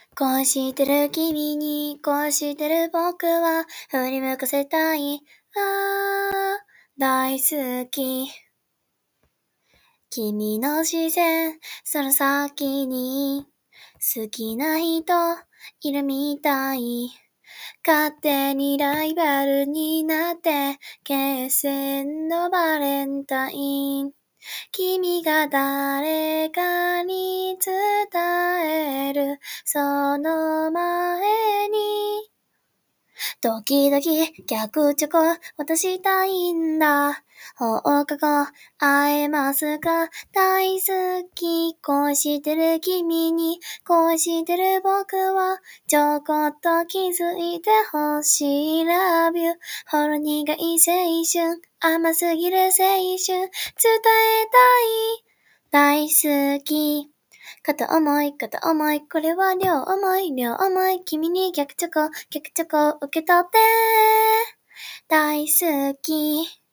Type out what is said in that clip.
恋してる君に恋してる僕は振り向かせたい。ああ、大好き。君の視線、その先に好きな人いるみたい。勝手にライバルになって決戦のバレンタイン。君が誰かに伝えるその前に時々逆チョコ渡したいんだ。放課後会えますか？大好き。恋してる君に恋してる僕はちょこっと気づいてほしい Love you ほろ苦い青春甘すぎる青春伝えたい大好き片思い、片思い、これは両思い、両思い、君に逆チョコ、逆チョコ、受け取って、大好き。